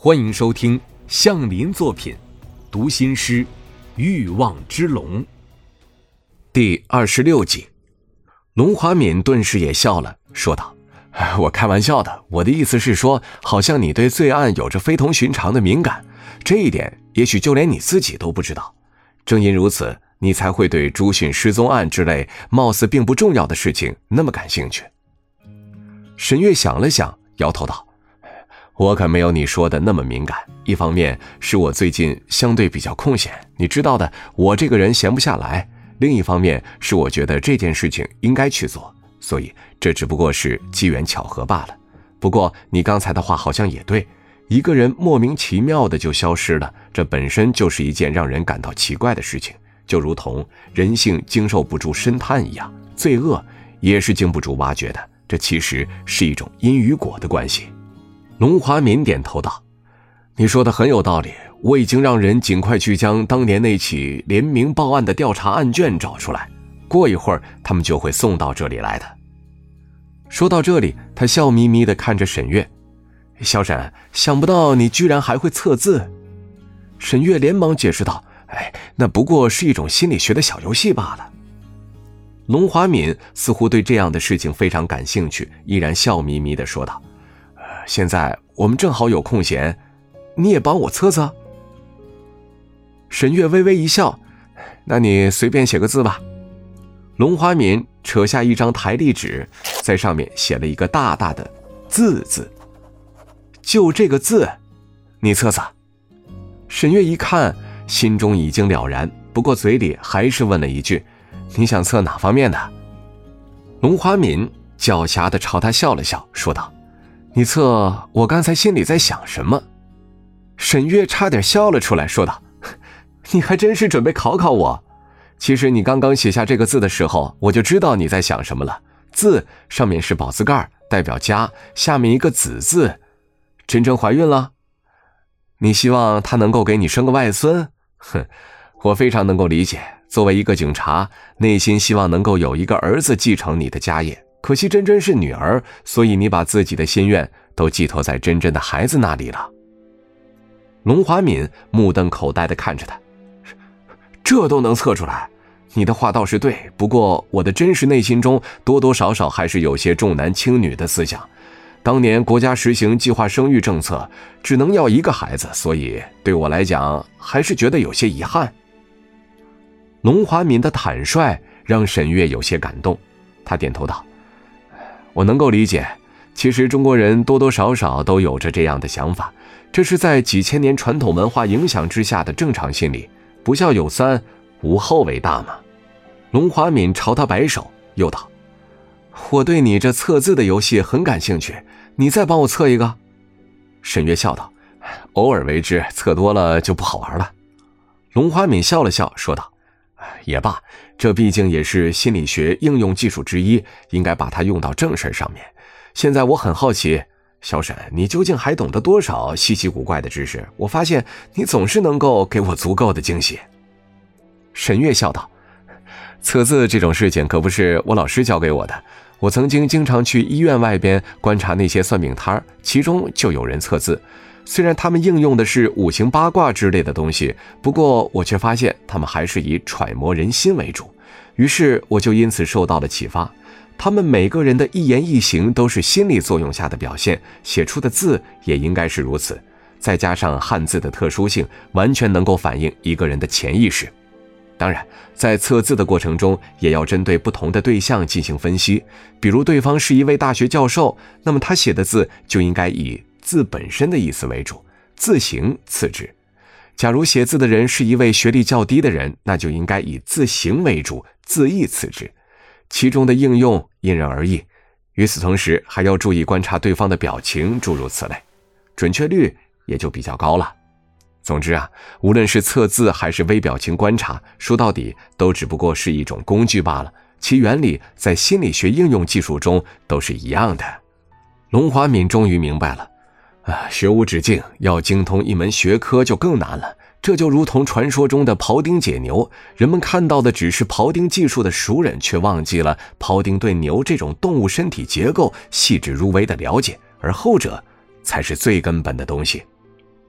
欢迎收听向林作品读心师欲望之龙第26集。龙华敏顿时也笑了，说道：我开玩笑的，我的意思是说，好像你对罪案有着非同寻常的敏感，这一点也许就连你自己都不知道。正因如此，你才会对朱迅失踪案之类貌似并不重要的事情那么感兴趣。沈月想了想，摇头道：我可没有你说的那么敏感，一方面是我最近相对比较空闲，你知道的，我这个人闲不下来，另一方面是我觉得这件事情应该去做，所以这只不过是机缘巧合罢了。不过你刚才的话好像也对，一个人莫名其妙的就消失了，这本身就是一件让人感到奇怪的事情，就如同人性经受不住深探一样，罪恶也是经不住挖掘的，这其实是一种因与果的关系。龙华敏点头道：你说的很有道理，我已经让人尽快去将当年那起联名报案的调查案卷找出来，过一会儿他们就会送到这里来的。说到这里，他笑眯眯地看着沈月：小沈，想不到你居然还会测字。沈月连忙解释道：那不过是一种心理学的小游戏罢了。龙华敏似乎对这样的事情非常感兴趣，依然笑眯眯地说道：现在我们正好有空闲，你也帮我测测。沈月微微一笑：那你随便写个字吧。龙华敏扯下一张台历纸，在上面写了一个大大的字字。就这个字，你测测。沈月一看，心中已经了然，不过嘴里还是问了一句：你想测哪方面的？龙华敏狡黠地朝他笑了笑，说道：你测我刚才心里在想什么。沈月差点笑了出来，说道：你还真是准备考考我。其实你刚刚写下这个字的时候，我就知道你在想什么了。字上面是宝字盖，代表家，下面一个子字，真正怀孕了？你希望他能够给你生个外孙？我非常能够理解，作为一个警察，内心希望能够有一个儿子继承你的家业，可惜真真是女儿，所以你把自己的心愿都寄托在真真的孩子那里了。龙华敏目瞪口呆地看着他：这都能测出来？你的话倒是对，不过我的真实内心中多多少少还是有些重男轻女的思想。当年国家实行计划生育政策，只能要一个孩子，所以对我来讲还是觉得有些遗憾。龙华敏的坦率让沈月有些感动，他点头道：我能够理解，其实中国人多多少少都有着这样的想法，这是在几千年传统文化影响之下的正常心理，不孝有三，无后为大嘛。龙华敏朝他摆手，又道：我对你这测字的游戏很感兴趣，你再帮我测一个。沈月笑道：偶尔为之，测多了就不好玩了。龙华敏笑了笑，说道：也罢，这毕竟也是心理学应用技术之一，应该把它用到正事上面。现在我很好奇，小沈，你究竟还懂得多少稀奇古怪的知识？我发现你总是能够给我足够的惊喜。沈月笑道：测字这种事情可不是我老师教给我的，我曾经经常去医院外边观察那些算命摊，其中就有人测字。虽然他们应用的是五行八卦之类的东西，不过我却发现他们还是以揣摩人心为主，于是我就因此受到了启发。他们每个人的一言一行都是心理作用下的表现，写出的字也应该是如此，再加上汉字的特殊性，完全能够反映一个人的潜意识。当然，在测字的过程中，也要针对不同的对象进行分析。比如对方是一位大学教授，那么他写的字就应该以字本身的意思为主，字形次之。假如写字的人是一位学历较低的人，那就应该以字形为主，字义次之。其中的应用因人而异。与此同时，还要注意观察对方的表情，诸如此类，准确率也就比较高了。总之啊，无论是测字还是微表情观察，说到底都只不过是一种工具罢了，其原理在心理学应用技术中都是一样的。龙华敏终于明白了，学无止境，要精通一门学科就更难了。这就如同传说中的庖丁解牛，人们看到的只是庖丁技术的熟人，却忘记了庖丁对牛这种动物身体结构细致入微的了解，而后者才是最根本的东西。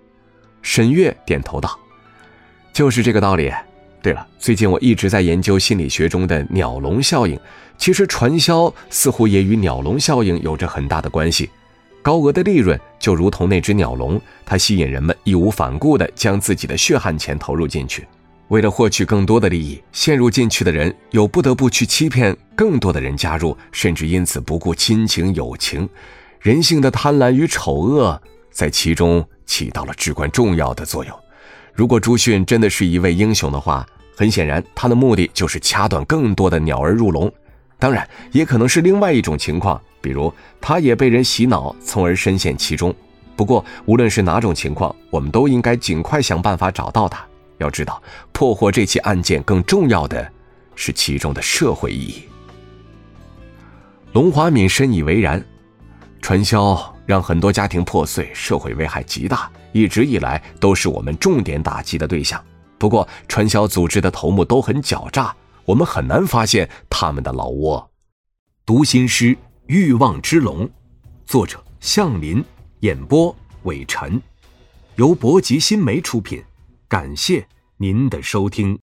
沈月点头道：“就是这个道理。对了，最近我一直在研究心理学中的鸟笼效应，其实传销似乎也与鸟笼效应有着很大的关系。高额的利润就如同那只鸟笼，它吸引人们义无反顾地将自己的血汗钱投入进去。为了获取更多的利益，陷入进去的人又不得不去欺骗更多的人加入，甚至因此不顾亲情友情。人性的贪婪与丑恶在其中起到了至关重要的作用。如果朱迅真的是一位英雄的话，很显然他的目的就是掐断更多的鸟儿入笼。当然也可能是另外一种情况，比如他也被人洗脑，从而深陷其中。不过无论是哪种情况，我们都应该尽快想办法找到他。要知道，破获这起案件更重要的是其中的社会意义。龙华敏深以为然，传销让很多家庭破碎，社会危害极大，一直以来都是我们重点打击的对象。不过传销组织的头目都很狡诈，我们很难发现他们的老窝。读心师欲望之龙，作者向林，演播伟晨，由博吉新媒出品。感谢您的收听。